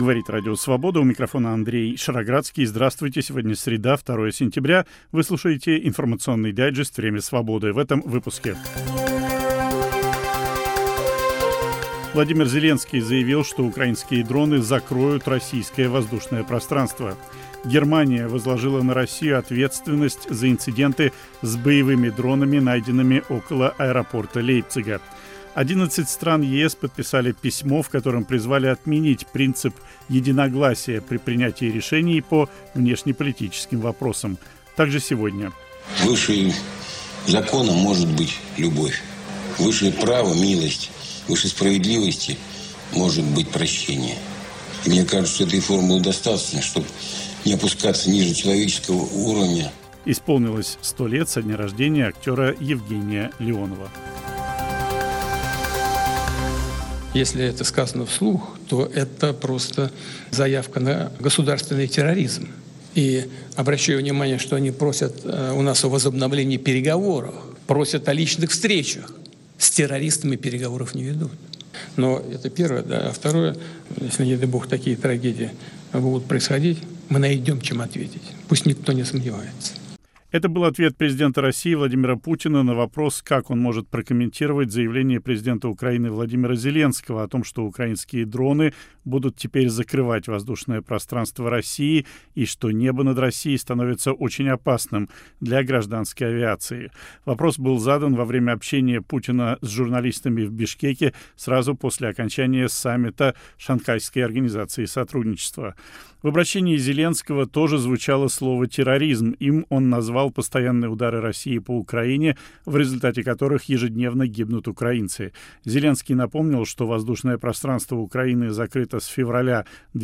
Говорит Радио Свобода. У микрофона Андрей Шароградский. Здравствуйте. Сегодня среда, 2 сентября. Вы слушаете информационный дайджест «Время свободы». В этом выпуске. Владимир Зеленский заявил, что украинские дроны закроют российское воздушное пространство. Германия возложила на Россию ответственность за инциденты с боевыми дронами, найденными около аэропорта Лейпцига. 11 стран ЕС подписали письмо, в котором призвали отменить принцип единогласия при принятии решений по внешнеполитическим вопросам. Также сегодня. Выше закона может быть любовь. Выше права – милость. Выше справедливости может быть прощение. И мне кажется, что этой формулы достаточно, чтобы не опускаться ниже человеческого уровня. Исполнилось 100 лет со дня рождения актера Евгения Леонова. Если это сказано вслух, то это просто заявка на государственный терроризм. И обращаю внимание, что они просят у нас о возобновлении переговоров, просят о личных встречах. С террористами переговоров не ведут. Но это первое, да. А второе, если, не дай бог, такие трагедии будут происходить, мы найдем, чем ответить. Пусть никто не сомневается. Это был ответ президента России Владимира Путина на вопрос, как он может прокомментировать заявление президента Украины Владимира Зеленского о том, что украинские дроны будут теперь закрывать воздушное пространство России и что небо над Россией становится очень опасным для гражданской авиации. Вопрос был задан во время общения Путина с журналистами в Бишкеке сразу после окончания саммита Шанхайской организации сотрудничества. В обращении Зеленского тоже звучало слово «терроризм». Им он назвал постоянные удары России по Украине, в результате которых ежедневно гибнут украинцы. Зеленский напомнил, что воздушное пространство Украины закрыто с февраля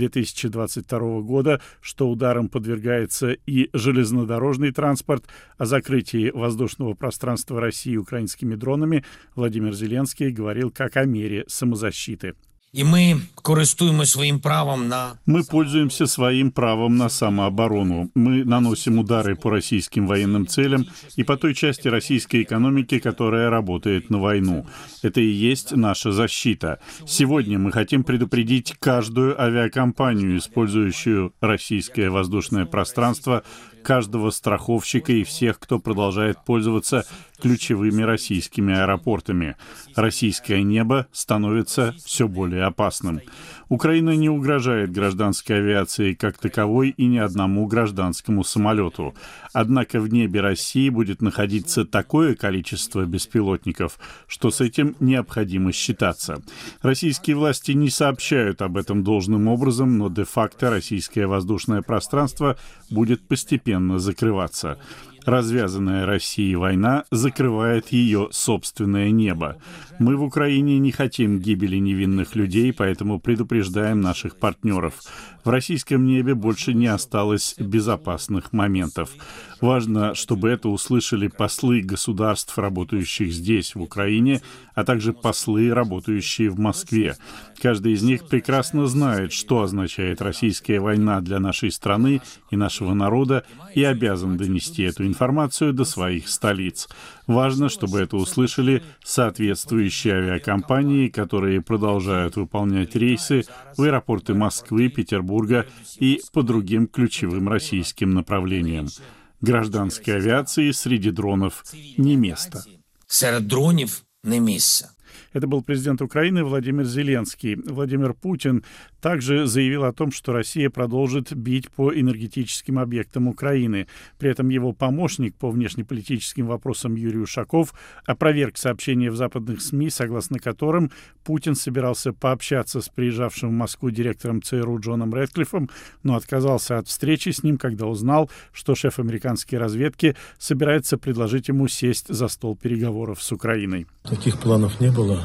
2022 года, что ударам подвергается и железнодорожный транспорт. О закрытии воздушного пространства России украинскими дронами Владимир Зеленский говорил как о мере самозащиты. И мы користуемся своим правом на... Мы пользуемся своим правом на самооборону. Мы наносим удары по российским военным целям и по той части российской экономики, которая работает на войну. Это и есть наша защита. Сегодня мы хотим предупредить каждую авиакомпанию, использующую российское воздушное пространство, каждого страховщика и всех, кто продолжает пользоваться ключевыми российскими аэропортами. Российское небо становится все более опасным. Украина не угрожает гражданской авиации как таковой и ни одному гражданскому самолету. Однако в небе России будет находиться такое количество беспилотников, что с этим необходимо считаться. Российские власти не сообщают об этом должным образом, но де-факто российское воздушное пространство будет постепенно закрываться. Развязанная Россией война закрывает ее собственное небо. Мы в Украине не хотим гибели невинных людей, поэтому предупреждаем наших партнеров. В российском небе больше не осталось безопасных моментов. Важно, чтобы это услышали послы государств, работающих здесь, в Украине, а также послы, работающие в Москве. Каждый из них прекрасно знает, что означает российская война для нашей страны и нашего народа, и обязан донести эту информацию до своих столиц. Важно, чтобы это услышали соответствующие авиакомпании, которые продолжают выполнять рейсы в аэропорты Москвы, Петербурга и по другим ключевым российским направлениям. Гражданской авиации среди дронов не место. Серед дронів не місце. Это был президент Украины Владимир Зеленский. Владимир Путин также заявил о том, что Россия продолжит бить по энергетическим объектам Украины. При этом его помощник по внешнеполитическим вопросам Юрий Ушаков опроверг сообщения в западных СМИ, согласно которым Путин собирался пообщаться с приезжавшим в Москву директором ЦРУ Джоном Рэдклиффом, но отказался от встречи с ним, когда узнал, что шеф американской разведки собирается предложить ему сесть за стол переговоров с Украиной. Таких планов не было.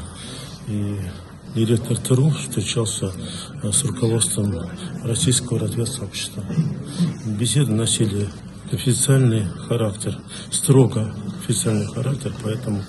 И директор ЦРУ встречался с руководством российского разведсообщества. Беседы носили официальный характер, строго официальный характер, поэтому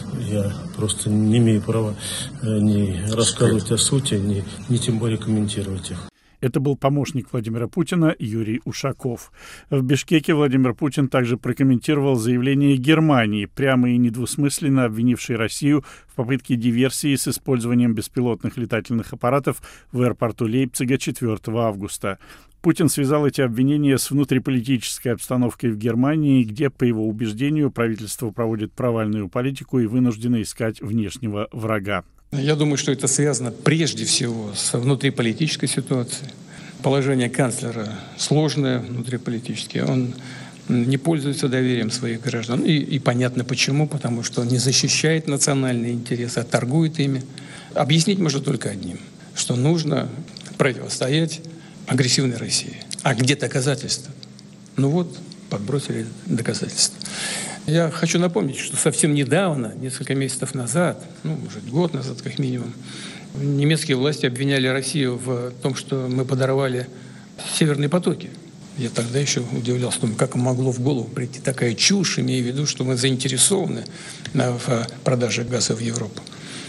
я просто не имею права ни рассказывать о сути, ни тем более комментировать их. Это был помощник Владимира Путина Юрий Ушаков. В Бишкеке Владимир Путин также прокомментировал заявление Германии, прямо и недвусмысленно обвинившей Россию в попытке диверсии с использованием беспилотных летательных аппаратов в аэропорту Лейпцига 4 августа. Путин связал эти обвинения с внутриполитической обстановкой в Германии, где, по его убеждению, правительство проводит провальную политику и вынуждено искать внешнего врага. Я думаю, что это связано прежде всего с внутриполитической ситуацией. Положение канцлера сложное внутриполитически. Он не пользуется доверием своих граждан. И понятно почему, потому что он не защищает национальные интересы, а торгует ими. Объяснить можно только одним, что нужно противостоять агрессивной России. А где доказательства? Ну вот, подбросили доказательства. Я хочу напомнить, что совсем недавно, несколько месяцев назад, может, год назад как минимум, немецкие власти обвиняли Россию в том, что мы подорвали северные потоки. Я тогда еще удивлялся, как могло в голову прийти такая чушь, имея в виду, что мы заинтересованы в продаже газа в Европу.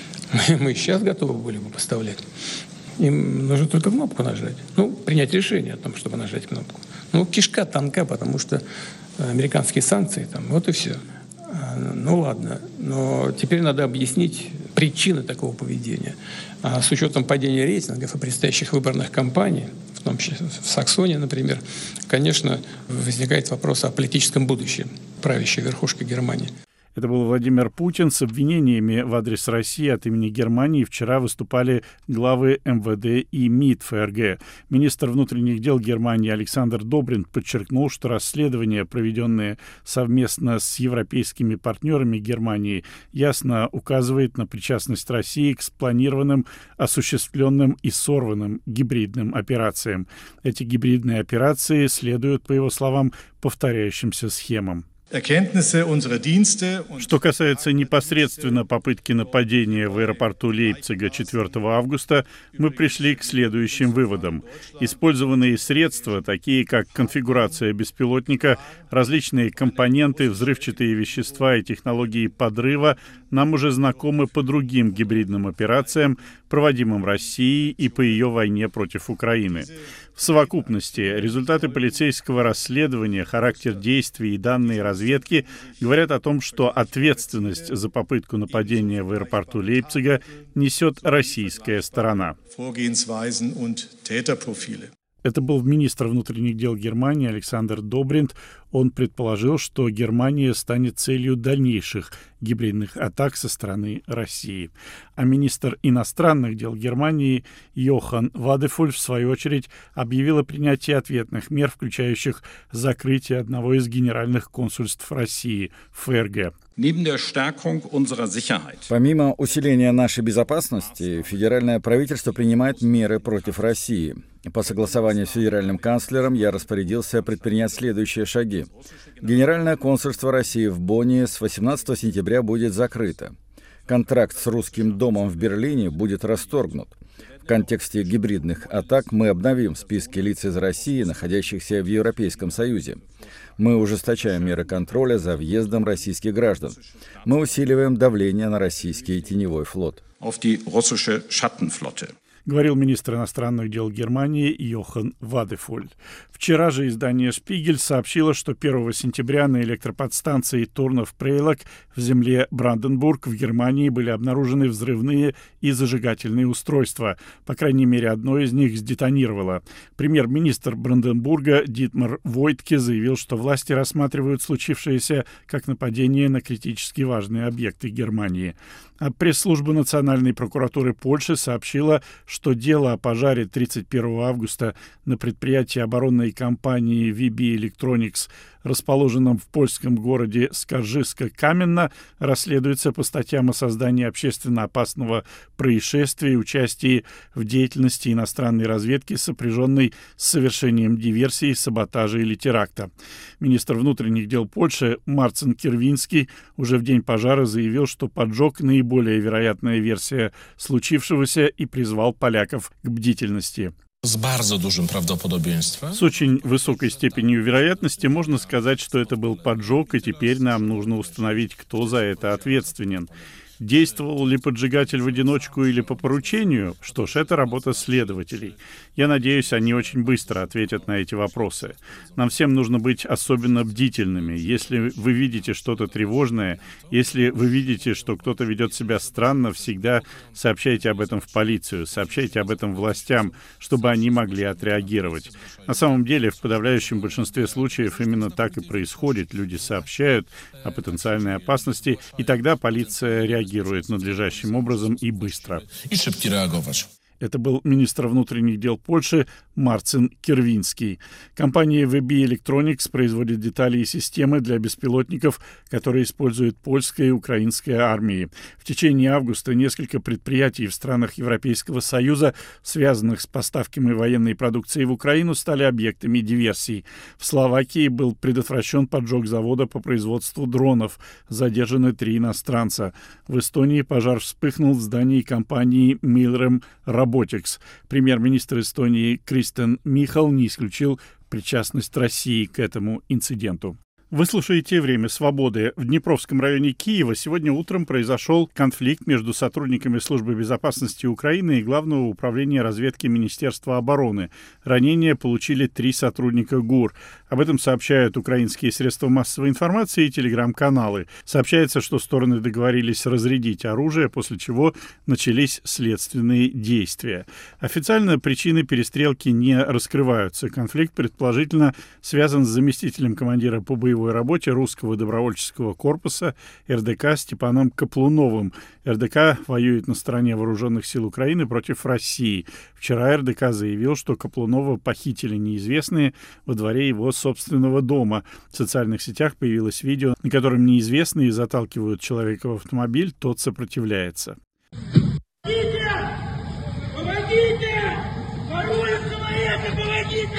Мы сейчас готовы были бы поставлять. Им нужно только кнопку нажать. Принять решение о том, чтобы нажать кнопку. Кишка тонка, потому что американские санкции, вот и все. Ладно, но теперь надо объяснить причины такого поведения. А с учетом падения рейтингов и предстоящих выборных кампаний, в том числе в Саксонии, например, конечно, возникает вопрос о политическом будущем правящей верхушки Германии. Это был Владимир Путин. С обвинениями в адрес России от имени Германии вчера выступали главы МВД и МИД ФРГ. Министр внутренних дел Германии Александр Добринт подчеркнул, что расследования, проведенные совместно с европейскими партнерами Германии, ясно указывает на причастность России к спланированным, осуществленным и сорванным гибридным операциям. Эти гибридные операции следуют, по его словам, повторяющимся схемам. Что касается непосредственно попытки нападения в аэропорту Лейпцига 4 августа, мы пришли к следующим выводам. Использованные средства, такие как конфигурация беспилотника, различные компоненты, взрывчатые вещества и технологии подрыва, нам уже знакомы по другим гибридным операциям, проводимым Россией и по ее войне против Украины. В совокупности результаты полицейского расследования, характер действий и данные разведки говорят о том, что ответственность за попытку нападения в аэропорту Лейпцига несет российская сторона. Это был министр внутренних дел Германии Александр Добринт. Он предположил, что Германия станет целью дальнейших гибридных атак со стороны России. А министр иностранных дел Германии Йохан Вадефуль, в свою очередь, объявил о принятии ответных мер, включающих закрытие одного из генеральных консульств России в ФРГ. Помимо усиления нашей безопасности, федеральное правительство принимает меры против России. По согласованию с федеральным канцлером я распорядился предпринять следующие шаги. Генеральное консульство России в Бонне с 18 сентября будет закрыто. Контракт с Русским домом в Берлине будет расторгнут. В контексте гибридных атак мы обновим списки лиц из России, находящихся в Европейском Союзе. Мы ужесточаем меры контроля за въездом российских граждан. Мы усиливаем давление на российский теневой флот. Говорил министр иностранных дел Германии Йохан Вадефуль. Вчера же издание «Шпигель» сообщило, что 1 сентября на электроподстанции Турнов-Прейлок в земле Бранденбург в Германии были обнаружены взрывные и зажигательные устройства. По крайней мере, одно из них сдетонировало. Премьер-министр Бранденбурга Дитмар Войтке заявил, что власти рассматривают случившееся как нападение на критически важные объекты Германии. А пресс-служба Национальной прокуратуры Польши сообщила, что дело о пожаре 31 августа на предприятии оборонной компании VB Electronics, расположенном в польском городе Скаржиска-Каменно, расследуется по статьям о создании общественно опасного происшествия и участии в деятельности иностранной разведки, сопряженной с совершением диверсии, саботажа или теракта. Министр внутренних дел Польши Марцин Кирвинский уже в день пожара заявил, что поджог — наиболее вероятная версия случившегося, и призвал поляков к бдительности. С очень высокой степенью вероятности можно сказать, что это был поджог, и теперь нам нужно установить, кто за это ответственен. Действовал ли поджигатель в одиночку или по поручению? Что ж, это работа следователей. Я надеюсь, они очень быстро ответят на эти вопросы. Нам всем нужно быть особенно бдительными. Если вы видите что-то тревожное, если вы видите, что кто-то ведет себя странно, всегда сообщайте об этом в полицию, сообщайте об этом властям, чтобы они могли отреагировать. На самом деле, в подавляющем большинстве случаев именно так и происходит. Люди сообщают о потенциальной опасности, и тогда полиция реагирует надлежащим образом и быстро. Это был министр внутренних дел Польши Марцин Кирвинский. Компания VB Electronics производит детали и системы для беспилотников, которые используют польская и украинская армии. В течение августа несколько предприятий в странах Европейского Союза, связанных с поставками военной продукции в Украину, стали объектами диверсий. В Словакии был предотвращен поджог завода по производству дронов. Задержаны 3 иностранца. В Эстонии пожар вспыхнул в здании компании Milrem Robotics. Премьер-министр Эстонии Кристен Михал не исключил причастность России к этому инциденту. Вы слушаете «Время свободы». В Днепровском районе Киева сегодня утром произошел конфликт между сотрудниками Службы безопасности Украины и Главного управления разведки Министерства обороны. Ранения получили 3 сотрудника ГУР. Об этом сообщают украинские средства массовой информации и телеграм-каналы. Сообщается, что стороны договорились разрядить оружие, после чего начались следственные действия. Официально причины перестрелки не раскрываются. Конфликт предположительно связан с заместителем командира по боевой работе русского добровольческого корпуса РДК Степаном Каплуновым. РДК воюет на стороне вооруженных сил Украины против России. Вчера РДК заявил, что Каплунова похитили неизвестные во дворе его собственного дома. В социальных сетях появилось видео, на котором неизвестные заталкивают человека в автомобиль, тот сопротивляется. Помогите! Помогите! Воруют человека! Помогите!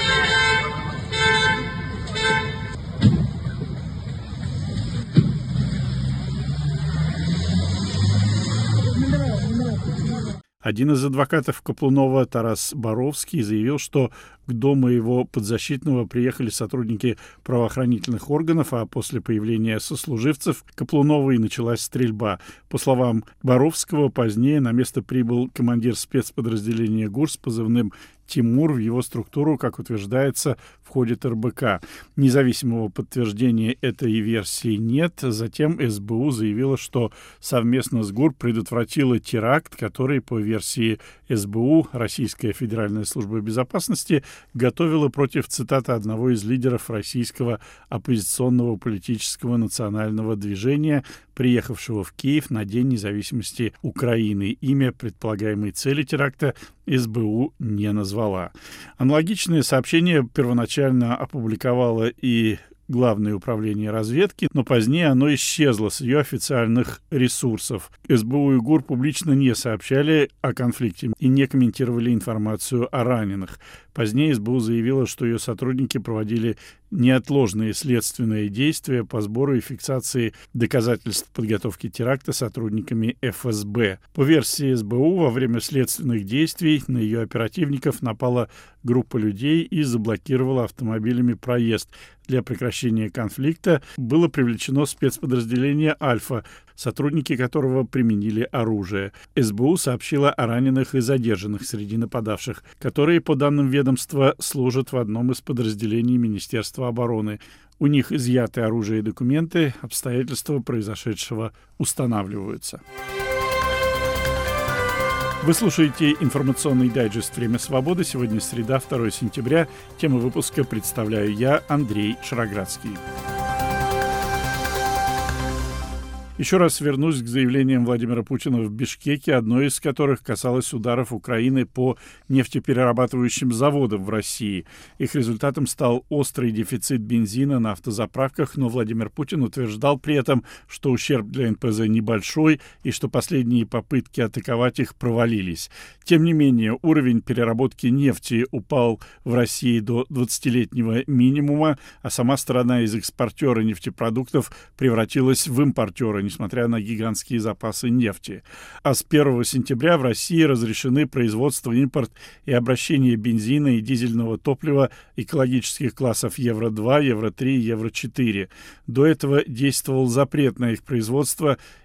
Один из адвокатов Каплунова, Тарас Боровский, заявил, что к дому его подзащитного приехали сотрудники правоохранительных органов, а после появления сослуживцев Каплунова и началась стрельба. По словам Боровского, позднее на место прибыл командир спецподразделения ГУР с позывным Тимур. В его структуру, как утверждается, входит РБК. Независимого подтверждения этой версии нет. Затем СБУ заявила, что совместно с ГУР предотвратила теракт, который, по версии СБУ, Российская Федеральная служба безопасности, готовила против, цитата, одного из лидеров российского оппозиционного политического национального движения, приехавшего в Киев на День независимости Украины. Имя предполагаемой цели теракта СБУ не назвала. Аналогичное сообщение первоначально опубликовало и Главное управление разведки, но позднее оно исчезло с ее официальных ресурсов. СБУ и ГУР публично не сообщали о конфликте и не комментировали информацию о раненых. Позднее СБУ заявила, что ее сотрудники проводили неотложные следственные действия по сбору и фиксации доказательств подготовки теракта сотрудниками ФСБ. По версии СБУ, во время следственных действий на ее оперативников напала группа людей и заблокировала автомобилями проезд. Для прекращения конфликта было привлечено спецподразделение «Альфа», сотрудники которого применили оружие. СБУ сообщила о раненых и задержанных среди нападавших, которые, по данным ведомства, служат в одном из подразделений Министерства обороны. У них изъяты оружие и документы, обстоятельства произошедшего устанавливаются. Вы слушаете информационный дайджест «Время свободы». Сегодня среда, 2 сентября. Тему выпуска представляю я, Андрей Шароградский. Еще раз вернусь к заявлениям Владимира Путина в Бишкеке, одно из которых касалось ударов Украины по нефтеперерабатывающим заводам в России. Их результатом стал острый дефицит бензина на автозаправках, но Владимир Путин утверждал при этом, что ущерб для НПЗ небольшой и что последние попытки атаковать их провалились. Тем не менее, уровень переработки нефти упал в России до 20-летнего минимума, а сама страна из экспортера нефтепродуктов превратилась в импортера, несмотря на гигантские запасы нефти. А с 1 сентября в России разрешены производство, импорт и обращение бензина и дизельного топлива экологических классов Евро-2, Евро-3 и Евро-4. До этого действовал запрет на их производство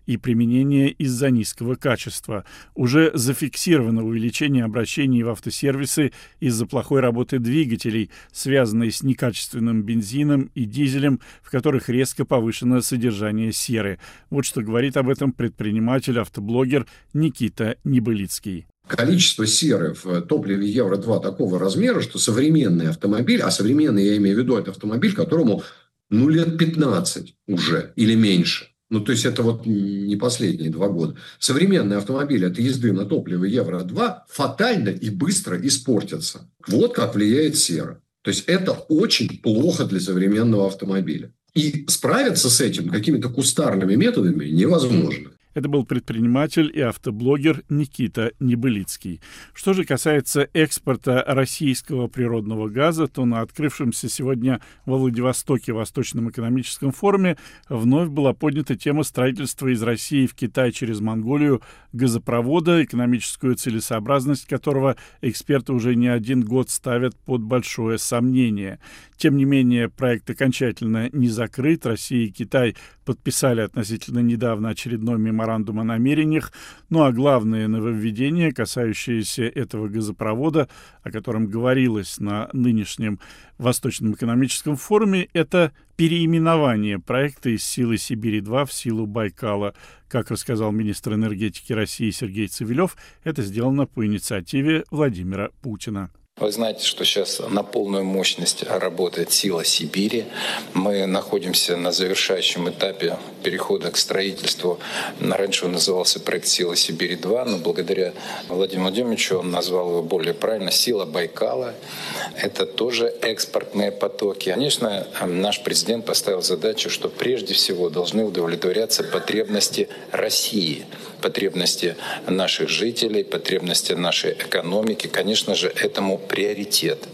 и применение из-за низкого качества. Уже зафиксировано увеличение обращений в автосервисы из-за плохой работы двигателей, связанной с некачественным бензином и дизелем, в которых резко повышено содержание серы. Вот что говорит об этом предприниматель-автоблогер Никита Небылицкий. Количество серы в топливе Евро-2 такого размера, что современный автомобиль, а современный, я имею в виду, это автомобиль, которому лет 15 уже или меньше. То есть это вот не последние 2 года. Современный автомобиль от езды на топливо Евро-2 фатально и быстро испортятся. Вот как влияет сера. То есть это очень плохо для современного автомобиля. И справиться с этим какими-то кустарными методами невозможно. Это был предприниматель и автоблогер Никита Небылицкий. Что же касается экспорта российского природного газа, то на открывшемся сегодня во Владивостоке Восточном экономическом форуме вновь была поднята тема строительства из России в Китай через Монголию газопровода, экономическую целесообразность которого эксперты уже не 1 год ставят под большое сомнение. Тем не менее, проект окончательно не закрыт. Россия и Китай подписали относительно недавно очередной меморандум о намерениях. А главное нововведение, касающееся этого газопровода, о котором говорилось на нынешнем Восточном экономическом форуме, это переименование проекта из «Силы Сибири-2» в «Силу Байкала». Как рассказал министр энергетики России Сергей Цивилев, это сделано по инициативе Владимира Путина. Вы знаете, что сейчас на полную мощность работает «Сила Сибири». Мы находимся на завершающем этапе перехода к строительству. Раньше он назывался проект «Сила Сибири-2», но благодаря Владимиру Владимировичу он назвал его более правильно «Сила Байкала». Это тоже экспортные потоки. Конечно, наш президент поставил задачу, что прежде всего должны удовлетворяться потребности России, потребности наших жителей, потребности нашей экономики. Конечно же, этому приоритет.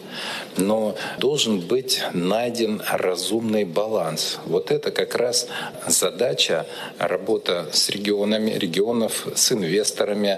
Но должен быть найден разумный баланс. Вот это как раз задача, работа с регионов, с инвесторами,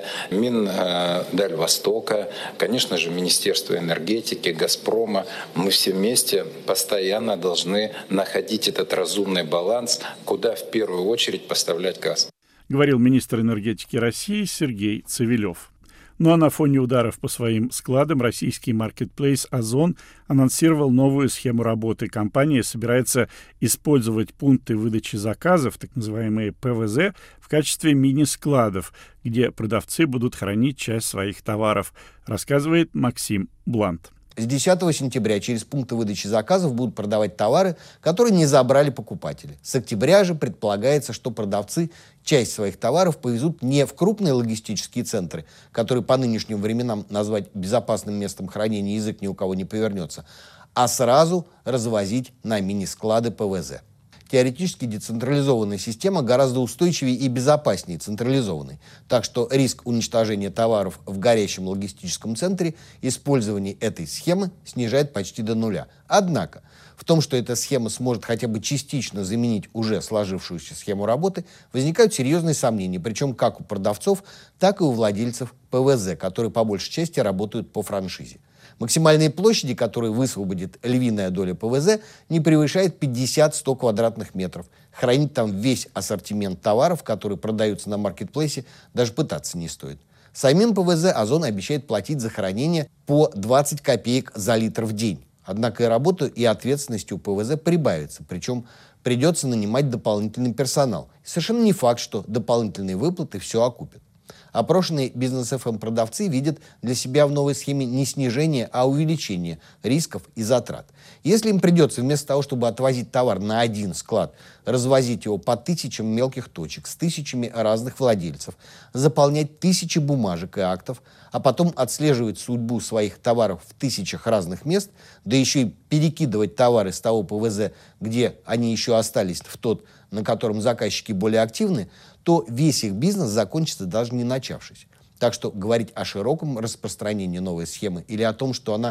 Миндальвостока, конечно же, Министерство энергетики, Газпрома. Мы все вместе постоянно должны находить этот разумный баланс, куда в первую очередь поставлять газ. Говорил министр энергетики России Сергей Цивилев. А на фоне ударов по своим складам российский маркетплейс «Озон» анонсировал новую схему работы. Компания собирается использовать пункты выдачи заказов, так называемые ПВЗ, в качестве мини-складов, где продавцы будут хранить часть своих товаров, рассказывает Максим Блант. С 10 сентября через пункты выдачи заказов будут продавать товары, которые не забрали покупатели. С октября же предполагается, что продавцы часть своих товаров повезут не в крупные логистические центры, которые по нынешним временам назвать безопасным местом хранения язык ни у кого не повернется, а сразу развозить на мини-склады ПВЗ. Теоретически децентрализованная система гораздо устойчивее и безопаснее централизованной. Так что риск уничтожения товаров в горящем логистическом центре использование этой схемы снижает почти до нуля. Однако в том, что эта схема сможет хотя бы частично заменить уже сложившуюся схему работы, возникают серьезные сомнения, причем как у продавцов, так и у владельцев ПВЗ, которые по большей части работают по франшизе. Максимальные площади, которые высвободит львиная доля ПВЗ, не превышает 50-100 квадратных метров. Хранить там весь ассортимент товаров, которые продаются на маркетплейсе, даже пытаться не стоит. Самим ПВЗ «Озон» обещает платить за хранение по 20 копеек за литр в день. Однако и работа, и ответственность у ПВЗ прибавится, причем придется нанимать дополнительный персонал. И совершенно не факт, что дополнительные выплаты все окупят. Опрошенные бизнес-ФМ-продавцы видят для себя в новой схеме не снижение, а увеличение рисков и затрат. Если им придется вместо того, чтобы отвозить товар на один склад, развозить его по тысячам мелких точек с тысячами разных владельцев, заполнять тысячи бумажек и актов, а потом отслеживать судьбу своих товаров в тысячах разных мест, да еще и перекидывать товары с того ПВЗ, где они еще остались, в тот, на котором заказчики более активны, то весь их бизнес закончится даже не начавшись. Так что говорить о широком распространении новой схемы или о том, что она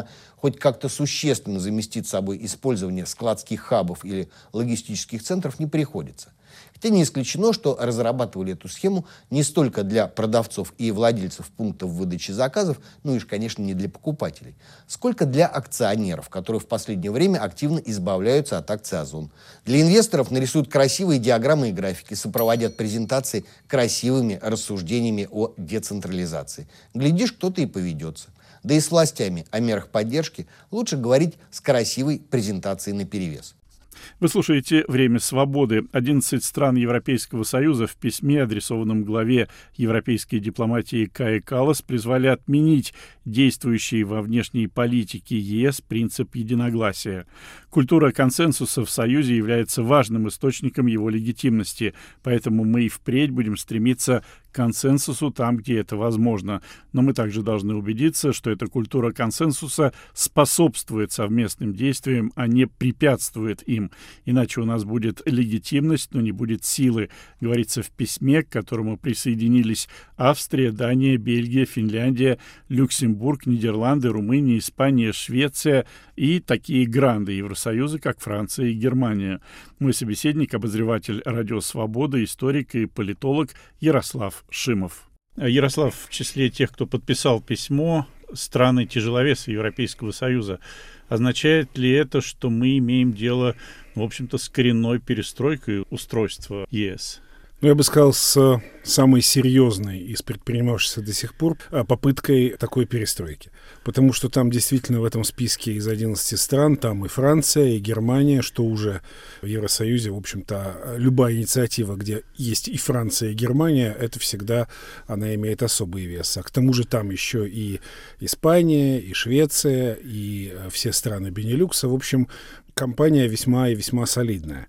хоть как-то существенно заместить собой использование складских хабов или логистических центров не приходится. Хотя не исключено, что разрабатывали эту схему не столько для продавцов и владельцев пунктов выдачи заказов, ну и, конечно, не для покупателей, сколько для акционеров, которые в последнее время активно избавляются от акций Озон. Для инвесторов нарисуют красивые диаграммы и графики, сопроводят презентации красивыми рассуждениями о децентрализации. Глядишь, кто-то и поведется. Да и с властями о мерах поддержки лучше говорить с красивой презентацией наперевес. Вы слушаете «Время свободы». 11 стран Европейского Союза в письме, адресованном главе европейской дипломатии Кае Каллас, призвали отменить действующий во внешней политике ЕС принцип единогласия. Культура консенсуса в Союзе является важным источником его легитимности, поэтому мы и впредь будем стремиться к консенсусу там, где это возможно. Но мы также должны убедиться, что эта культура консенсуса способствует совместным действиям, а не препятствует им. Иначе у нас будет легитимность, но не будет силы, говорится в письме, к которому присоединились Австрия, Дания, Бельгия, Финляндия, Люксембург, Нидерланды, Румыния, Испания, Швеция и такие гранды Евросоюза, как Франция и Германия. Мой собеседник, обозреватель «Радио Свобода», историк и политолог Ярослав Шимов. Ярослав, в числе тех, кто подписал письмо, страны-тяжеловесы Европейского Союза. Означает ли это, что мы имеем дело, в общем-то, с коренной перестройкой устройства ЕС? Я бы сказал, с самой серьезной из предпринимавшихся до сих пор попыткой такой перестройки. Потому что там действительно в этом списке из 11 стран, там и Франция, и Германия, что уже в Евросоюзе, в общем-то, любая инициатива, где есть и Франция, и Германия, это всегда она имеет особый вес. А к тому же там еще и Испания, и Швеция, и все страны Бенилюкса. В общем, компания весьма и весьма солидная.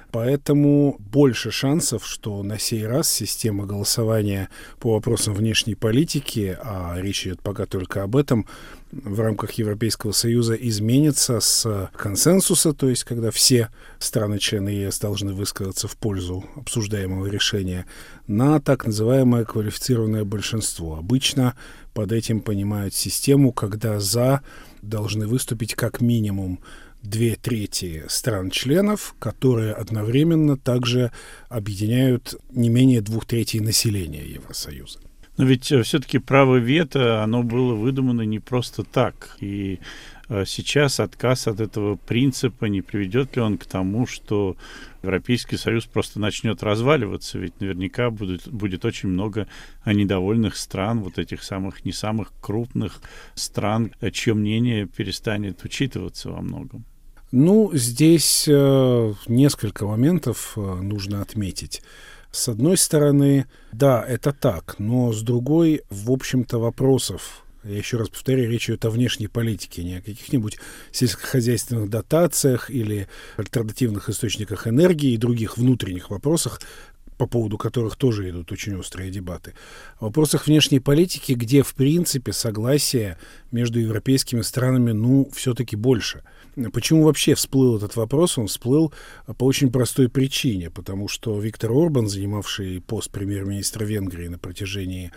Поэтому больше шансов, что на сей раз система голосования по вопросам внешней политики, а речь идет пока только об этом, в рамках Европейского Союза изменится с консенсуса, то есть когда все страны-члены ЕС должны высказаться в пользу обсуждаемого решения, на так называемое квалифицированное большинство. Обычно под этим понимают систему, когда «за» должны выступить как минимум 2/3 стран-членов, которые одновременно также объединяют не менее 2/3 населения Евросоюза. Но ведь все-таки право вето, оно было выдумано не просто так. И сейчас отказ от этого принципа, не приведет ли он к тому, что Европейский Союз просто начнет разваливаться? Ведь наверняка будет очень много недовольных стран, вот этих самых не самых крупных стран, чье мнение перестанет учитываться во многом. Ну, здесь несколько моментов нужно отметить. С одной стороны, да, это так, но с другой, в общем-то, вопросов, я еще раз повторяю, речь идет о внешней политике, не о каких-нибудь сельскохозяйственных дотациях или альтернативных источниках энергии и других внутренних вопросах, по поводу которых тоже идут очень острые дебаты. В вопросах внешней политики, где, в принципе, согласие между европейскими странами, все-таки больше. Почему вообще всплыл этот вопрос? Он всплыл по очень простой причине, потому что Виктор Орбан, занимавший пост премьер-министра Венгрии на протяжении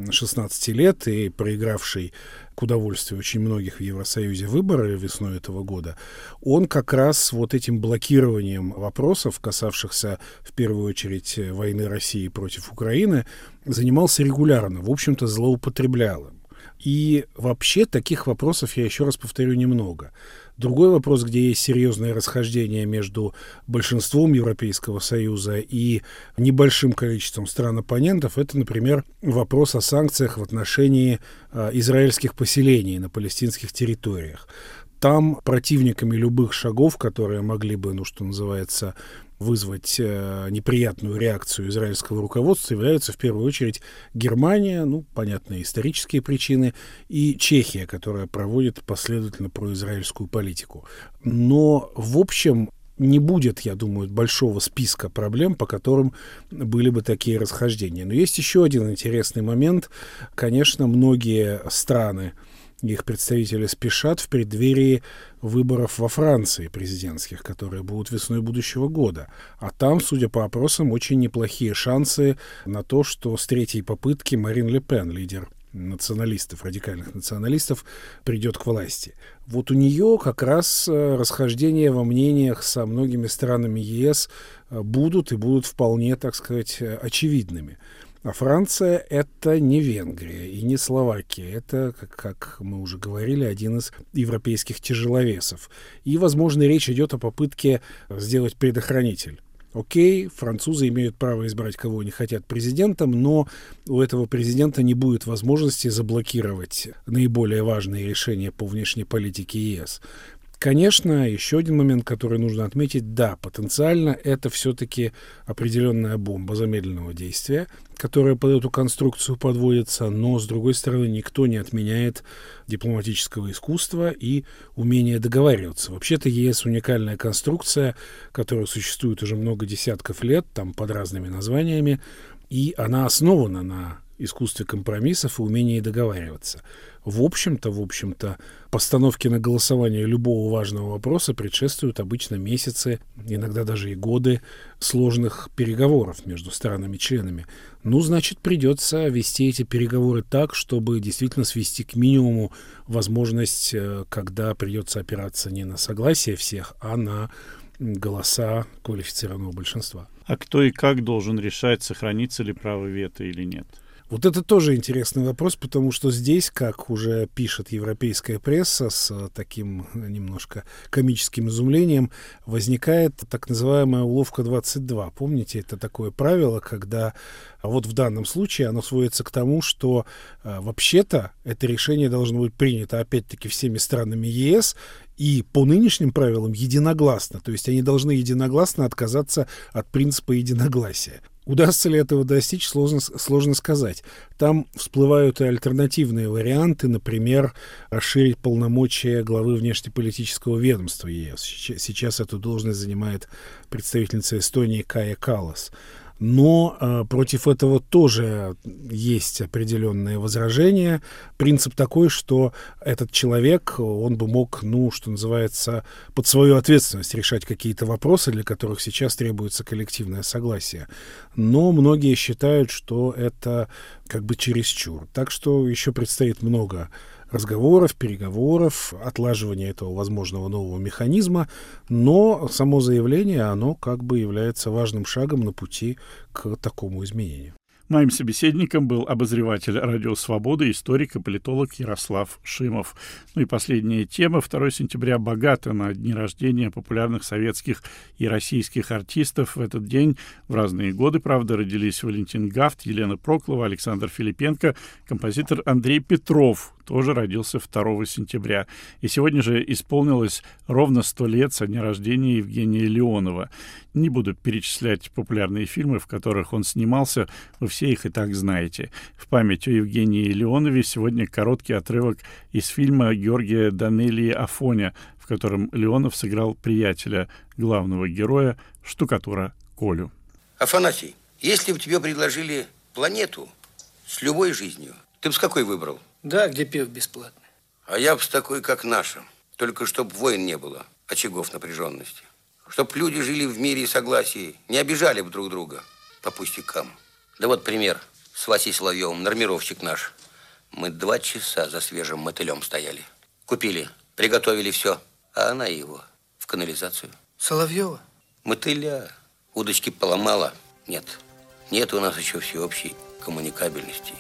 16 лет и проигравший к удовольствию очень многих в Евросоюзе выборы весной этого года, он как раз вот этим блокированием вопросов, касавшихся в первую очередь войны России против Украины, занимался регулярно, в общем-то, злоупотреблял им. И вообще таких вопросов, я еще раз повторю, немного. Другой вопрос, где есть серьезное расхождение между большинством Европейского Союза и небольшим количеством стран-оппонентов, это, например, вопрос о санкциях в отношении израильских поселений на палестинских территориях. Там противниками любых шагов, которые могли бы, что называется, вызвать неприятную реакцию израильского руководства, являются в первую очередь Германия, понятные исторические причины, и Чехия, которая проводит последовательно произраильскую политику. Но, в общем, не будет, я думаю, большого списка проблем, по которым были бы такие расхождения. Но есть еще один интересный момент. Конечно, многие страны, их представители спешат в преддверии выборов во Франции президентских, которые будут весной будущего года. А там, судя по опросам, очень неплохие шансы на то, что с третьей попытки Марин Ле Пен, лидер националистов, радикальных националистов, придет к власти. Вот у нее как раз расхождения во мнениях со многими странами ЕС будут вполне, так сказать, очевидными. А Франция — это не Венгрия и не Словакия. Это, как мы уже говорили, один из европейских тяжеловесов. И, возможно, речь идет о попытке сделать предохранитель. Окей, французы имеют право избрать, кого они хотят президентом, но у этого президента не будет возможности заблокировать наиболее важные решения по внешней политике ЕС. Конечно, еще один момент, который нужно отметить, да, потенциально это все-таки определенная бомба замедленного действия, которая под эту конструкцию подводится, но, с другой стороны, никто не отменяет дипломатического искусства и умения договариваться. Вообще-то ЕС уникальная конструкция, которая существует уже много десятков лет, там под разными названиями, и она основана на искусстве компромиссов и умении договариваться. В общем-то, постановке на голосование любого важного вопроса предшествуют обычно месяцы, иногда даже и годы сложных переговоров между странами-членами. Значит, придется вести эти переговоры так, чтобы действительно свести к минимуму возможность, когда придется опираться не на согласие всех, а на голоса квалифицированного большинства. А кто и как должен решать, сохранится ли право вето или нет? Вот это тоже интересный вопрос, потому что здесь, как уже пишет европейская пресса с таким немножко комическим изумлением, возникает так называемая уловка 22. Помните, это такое правило, когда вот в данном случае оно сводится к тому, что вообще-то это решение должно быть принято опять-таки всеми странами ЕС, и по нынешним правилам единогласно. То есть они должны единогласно отказаться от принципа единогласия. Удастся ли этого достичь, сложно сказать. Там всплывают и альтернативные варианты, например, расширить полномочия главы внешнеполитического ведомства ЕС. Сейчас эту должность занимает представительница Эстонии Кая Каллас. Но против этого тоже есть определенные возражения. Принцип такой, что этот человек, он бы мог, что называется, под свою ответственность решать какие-то вопросы, для которых сейчас требуется коллективное согласие. Но многие считают, что это как бы чересчур. Так что еще предстоит много разговоров, переговоров, отлаживания этого возможного нового механизма, но само заявление, оно как бы является важным шагом на пути к такому изменению. Моим собеседником был обозреватель «Радио Свобода», историк и политолог Ярослав Шимов. И последняя тема. 2 сентября богато на дни рождения популярных советских и российских артистов. В этот день в разные годы, правда, родились Валентин Гафт, Елена Проклова, Александр Филипенко, композитор Андрей Петров тоже родился 2 сентября. И сегодня же исполнилось ровно 100 лет со дня рождения Евгения Леонова. Не буду перечислять популярные фильмы, в которых он снимался, вы все их и так знаете. В память о Евгении Леонове сегодня короткий отрывок из фильма Георгия Данелии «Афоня», в котором Леонов сыграл приятеля главного героя, штукатура Колю. Афанасий, если бы тебе предложили планету с любой жизнью, ты бы с какой выбрал? Да, где пиво бесплатно. А я бы с такой, как наша. Только чтоб войн не было, очагов напряженности. Чтоб люди жили в мире и согласии, не обижали бы друг друга по пустякам. Да вот пример с Васей Соловьевым, нормировщик наш. Мы 2 часа за свежим мотылем стояли. Купили, приготовили все, а она его в канализацию. Соловьева? Мотыля. Удочки поломала. Нет у нас еще всеобщей коммуникабельности.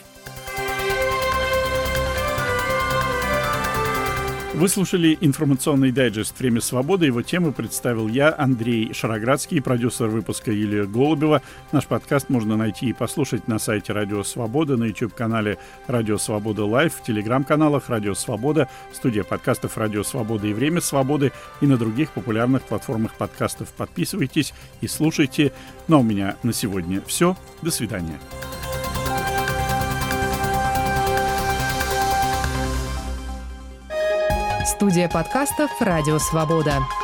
Вы слушали информационный дайджест «Время свободы». Его темы представил я, Андрей Шароградский, продюсер выпуска Юлия Голубева. Наш подкаст можно найти и послушать на сайте «Радио Свобода», на YouTube-канале «Радио Свобода Лайв», в телеграм-каналах «Радио Свобода», студия подкастов «Радио Свобода» и «Время свободы» и на других популярных платформах подкастов. Подписывайтесь и слушайте. Ну а у меня на сегодня все. До свидания. Студия подкастов «Радио Свобода».